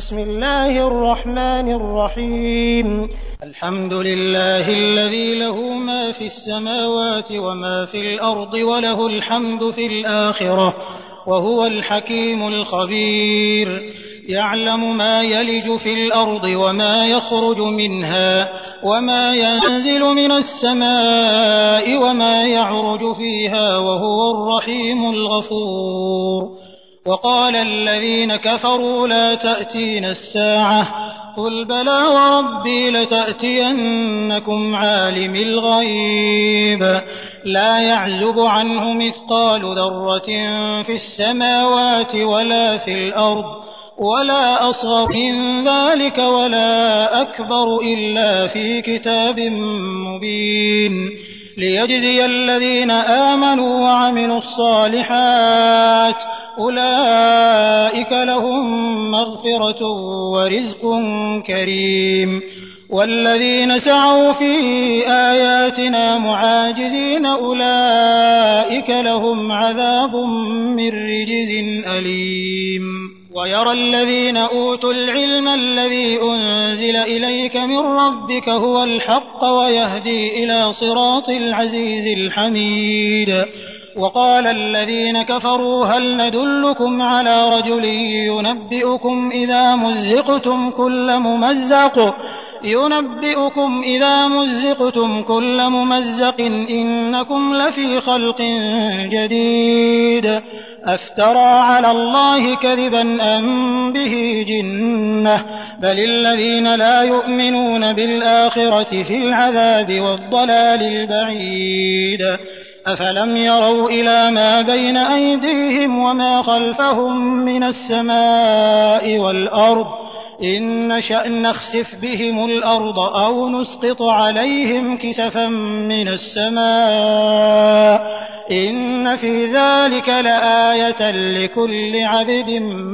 بسم الله الرحمن الرحيم. الحمد لله الذي له ما في السماوات وما في الأرض وله الحمد في الآخرة وهو الحكيم الخبير. يعلم ما يلج في الأرض وما يخرج منها وما ينزل من السماء وما يعرج فيها وهو الرحيم الغفور. وقال الذين كفروا لا تأتينا الساعة قل بلى وربي لتأتينكم عالم الغيب لا يعزب عنه مثقال ذرة في السماوات ولا في الأرض ولا أصغر من ذلك ولا أكبر إلا في كتاب مبين ليجزي الذين آمنوا وعملوا الصالحات أولئك لهم مغفرة ورزق كريم. والذين سعوا في آياتنا معاجزين أولئك لهم عذاب من رجز أليم. ويرى الذين أوتوا العلم الذي أنزل إليك من ربك هو الحق ويهدي إلى صراط العزيز الحميد. وقال الذين كفروا هل ندلكم على رجل ينبئكم إذا مزقتم كل ممزق إنكم لفي خلق جديد أفترى على الله كذبا أم به جنة بل الذين لا يؤمنون بالآخرة في العذاب والضلال البعيد. أفلم يروا إلى ما بين أيديهم وما خلفهم من السماء والأرض إن نشأ نخسف بهم الأرض أو نسقط عليهم كسفا من السماء إن في ذلك لآية لكل عبد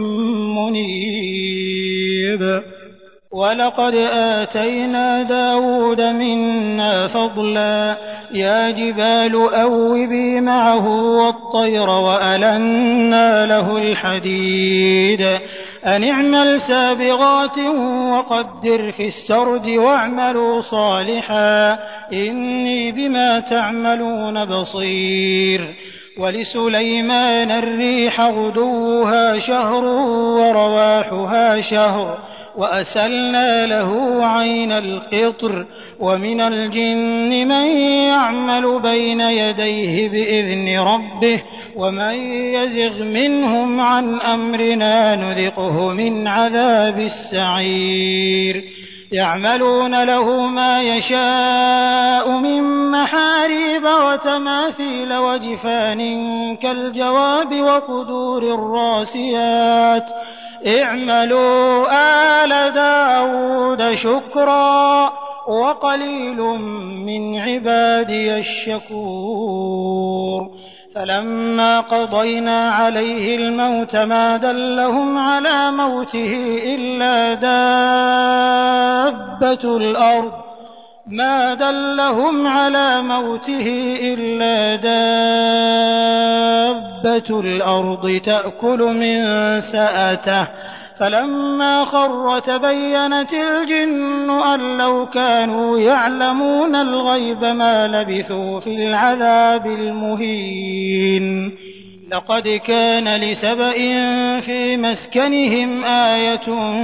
منيب. ولقد آتينا داود منا فضلا يا جبال أوبي معه والطير وألنا له الحديد أن اعمل سابغات وقدر في السرد واعملوا صالحا إني بما تعملون بصير. ولسليمان الريح غدوها شهر ورواحها شهر وأسلنا له عين القطر ومن الجن من يعمل بين يديه بإذن ربه ومن يزغ منهم عن أمرنا نذقه من عذاب السعير. يعملون له ما يشاء من محاريب وتماثيل وجفان كالجواب وقدور الراسيات اعملوا آل داود شكرا وقليل من عبادي الشكور. فلما قضينا عليه الموت ما دلهم على موته إلا دابة الأرض تأكل من سأته فلما خر تبينت الجن أن لو كانوا يعلمون الغيب ما لبثوا في العذاب المهين. لقد كان لسبإ في مسكنهم آية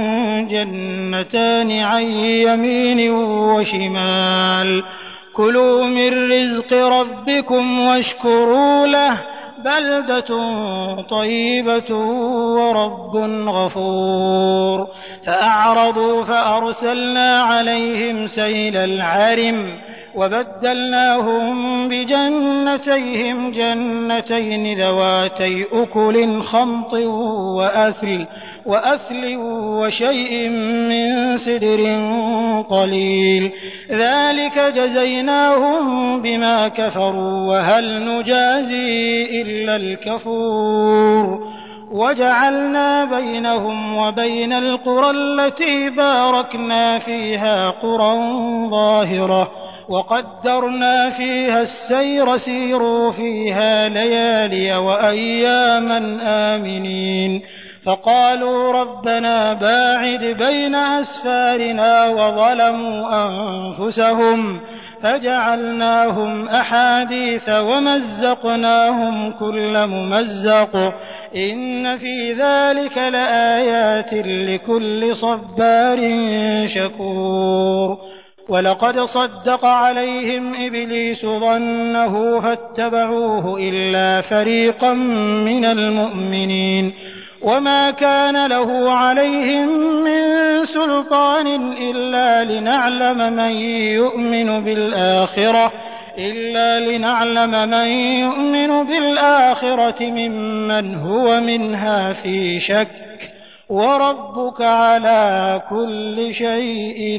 جنتان عن يمين وشمال كلوا من رزق ربكم واشكروا له بلدة طيبة ورب غفور. فأعرضوا فأرسلنا عليهم سيل العرم وبدلناهم بجنتيهم جنتين ذواتي أكل خمط وأثل وشيء من سدر قليل ذلك جزيناهم بما كفروا وهل نجازي إلا الكفور. وجعلنا بينهم وبين القرى التي باركنا فيها قرى ظاهرة وقدرنا فيها السير سيروا فيها ليالي وأياما آمنين فقالوا ربنا باعد بين أسفارنا وظلموا أنفسهم فجعلناهم أحاديث ومزقناهم كل ممزق إن في ذلك لآيات لكل صبار شكور ولقد صدق عليهم إبليس ظنه فاتبعوه إلا فريقا من المؤمنين وما كان له عليهم من سلطان إلا لنعلم من يؤمن بالآخرة ممن هو منها في شك وربك على كل شيء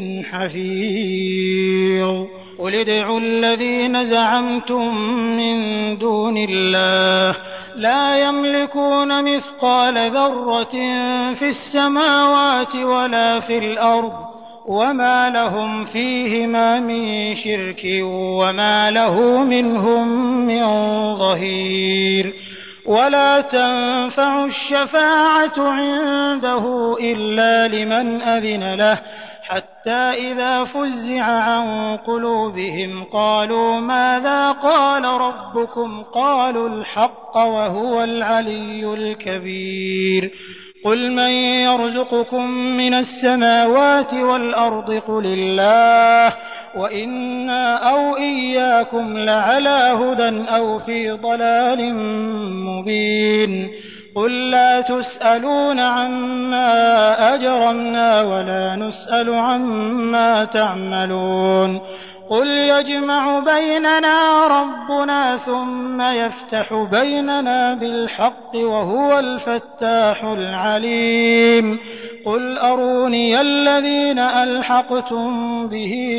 حفيظ قل ادعوا الذين زعمتم من دون الله لا يملكون مثقال ذرة في السماوات ولا في الأرض وما لهم فيهما من شرك وما له منهم من ظهير ولا تنفع الشفاعة عنده إلا لمن أذن له حتى إذا فزع عن قلوبهم قالوا ماذا قال ربكم قالوا الحق وهو العلي الكبير قل من يرزقكم من السماوات والأرض قل الله وإنا أو إياكم لعلى هدى أو في ضلال مبين قل لا تسألون عما أجرمنا ولا نسأل عما تعملون قل يجمع بيننا ربنا ثم يفتح بيننا بالحق وهو الفتاح العليم قل أروني الذين ألحقتم به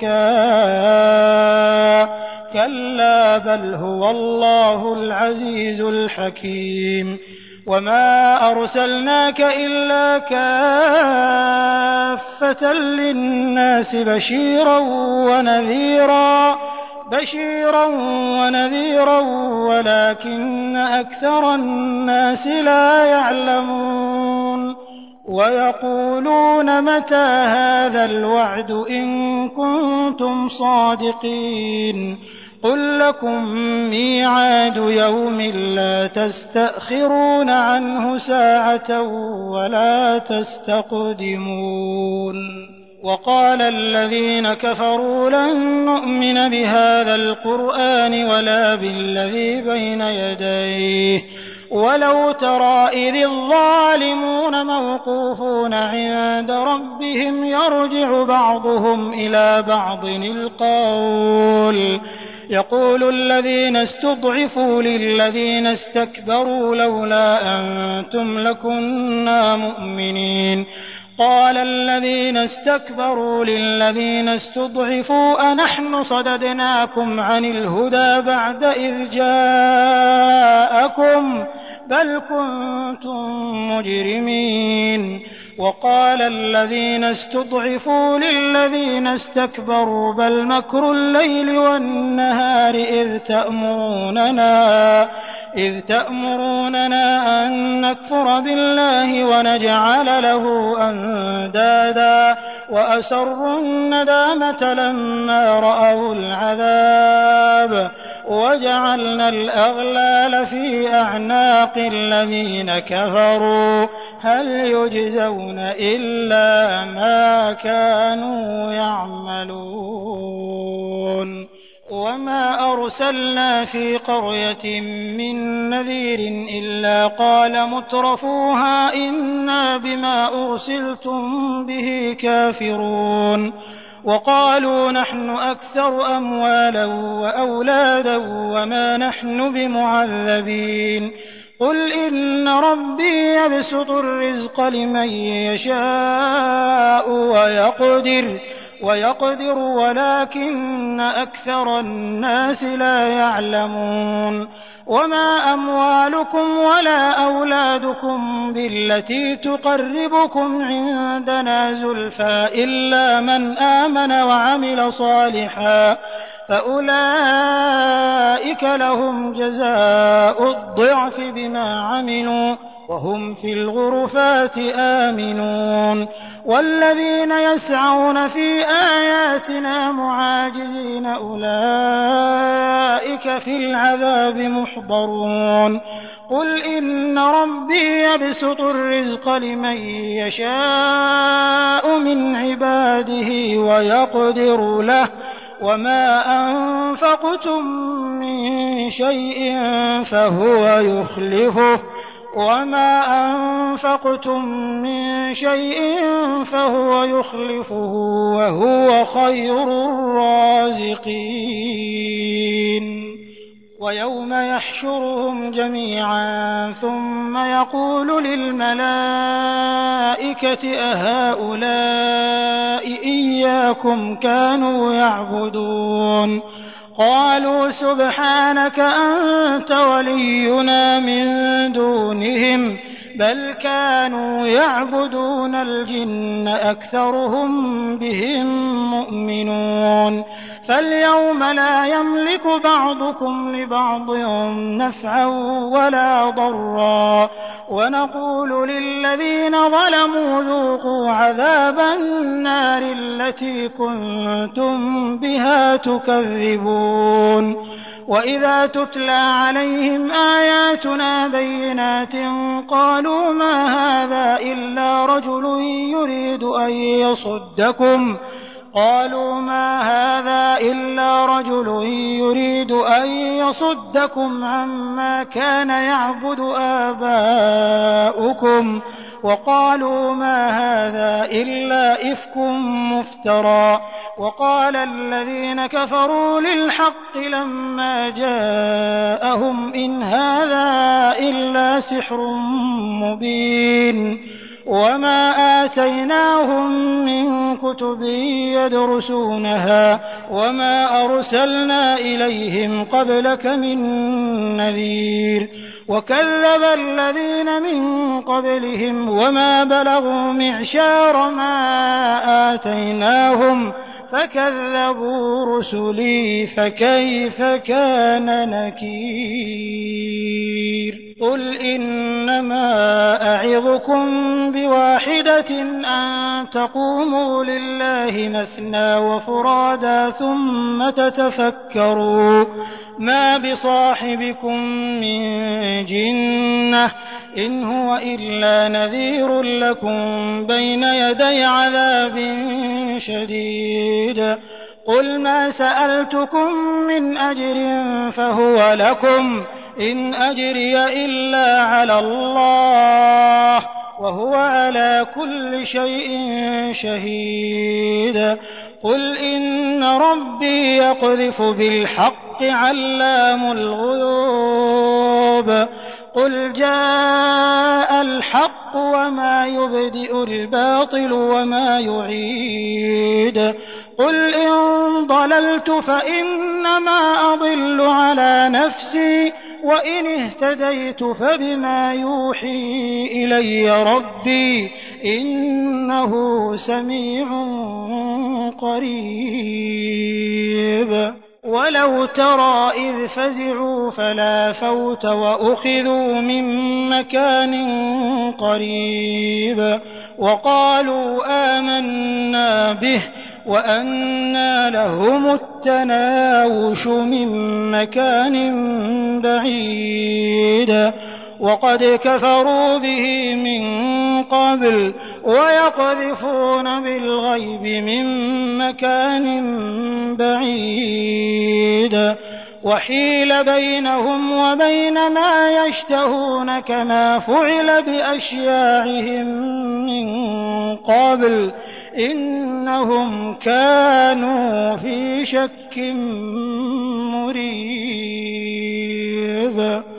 شركاء كلا بل هو الله العزيز الحكيم وما أرسلناك إلا كافة للناس بشيرا ونذيرا ولكن أكثر الناس لا يعلمون ويقولون متى هذا الوعد إن كنتم صادقين قل لكم ميعاد يوم لا تستأخرون عنه ساعة ولا تستقدمون وقال الذين كفروا لن نؤمن بهذا القرآن ولا بالذي بين يديه ولو ترى إذ الظالمون موقوفون عند ربهم يرجع بعضهم إلى بعض القول يقول الذين استضعفوا للذين استكبروا لولا أنتم لكنا مؤمنين قال الذين استكبروا للذين استضعفوا أنحن صددناكم عن الهدى بعد إذ جاءكم بل كنتم مجرمين وقال الذين استضعفوا للذين استكبروا بل مكر الليل والنهار إذ تأمروننا أن نكفر بالله ونجعل له أندادا وأسروا الندامة لما رأوا العذاب وجعلنا الأغلال في أعناق الذين كفروا هل يجزون إلا ما كانوا يعملون وما أرسلنا في قرية من نذير إلا قال مترفوها إنا بما أرسلتم به كافرون وقالوا نحن أكثر أموالا وأولادا وما نحن بمعذبين قل إن ربي يبسط الرزق لمن يشاء ويقدر ولكن أكثر الناس لا يعلمون وما أموالكم ولا أولادكم بالتي تقربكم عندنا زلفى إلا من آمن وعمل صالحا فأولئك لهم جزاء الضعف بما عملوا وهم في الغرفات آمنون والذين يسعون في آياتنا معاجزين أولئك في العذاب محضرون قل إن ربي يبسط الرزق لمن يشاء من عباده ويقدر له وما أنفقتم من شيء فهو يخلفه وهو خير الرازقين ويوم يحشرهم جميعا ثم يقول للملائكة أهؤلاء إياكم كانوا يعبدون قالوا سبحانك أنت ولينا من دونهم بل كانوا يعبدون الجن أكثرهم بهم مؤمنون فاليوم لا يملك بعضكم لبعض نفعا ولا ضرا ونقول للذين ظلموا ذوقوا عذاب النار التي كنتم بها تكذبون وإذا تتلى عليهم آياتنا بينات قالوا ما هذا إلا رجل يريد أن يصدكم عما كان يعبد آباؤكم وقالوا ما هذا إلا إفك مفترى وقال الذين كفروا للحق لما جاءهم إن هذا إلا سحر مبين وما آتيناهم من كتب يدرسونها وما أرسلنا إليهم قبلك من نذير وكذب الذين من قبلهم وما بلغوا معشار ما آتيناهم فكذبوا رسلي فكيف كان نكير قل إنما أعظكم بواحدة أن تقوموا لله مثنى وفرادا ثم تتفكروا ما بصاحبكم من جنة إن هو إلا نذير لكم بين يدي عذاب شديد قل ما سألتكم من أجر فهو لكم إن أجري إلا على الله وهو على كل شيء شهيد قل إن ربي يقذف بالحق علام الغيوب قل جاء الحق وما يبدئ الباطل وما يعيد قل إن ضللت فإنما أضل على نفسي وإن اهتديت فبما يوحي إلي ربي إنه سميع قريب ولو ترى إذ فزعوا فلا فوت وأخذوا من مكان قريب وقالوا آمنا به وأنى لهم التناوش من مكان بعيد وقد كفروا به من قبل ويقذفون بالغيب من مكان بعيد وحيل بينهم وبين ما يشتهون كما فعل بأشياعهم من قبل إنهم كانوا في شك مريب